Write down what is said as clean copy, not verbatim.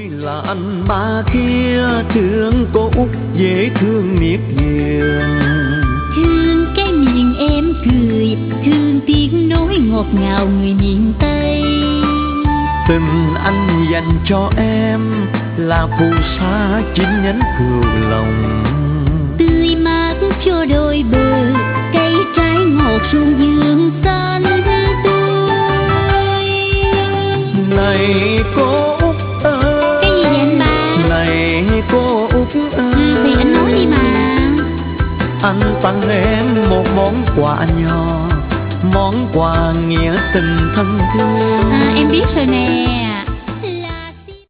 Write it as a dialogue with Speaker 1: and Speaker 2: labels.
Speaker 1: là anh ba kia thương cô út dễ thương miệt vườn.
Speaker 2: Thương cái miệng em cười, thương tiếng nói ngọt ngào người miền Tây.
Speaker 1: Tình anh dành cho em là phù sa chín nhánh cừu lòng.
Speaker 2: Tươi mát cho đôi bờ, cây trái ngọt ruộng vườn xanh tươi.
Speaker 1: Này cô út ơi.
Speaker 2: Cái gì vậy anh ba?
Speaker 1: Này cô út ơi.
Speaker 2: Thì anh nói đi mà.
Speaker 1: Anh tặng em một món quà nhỏ, món quà nghĩa tình thân thương.
Speaker 2: Em biết rồi nè.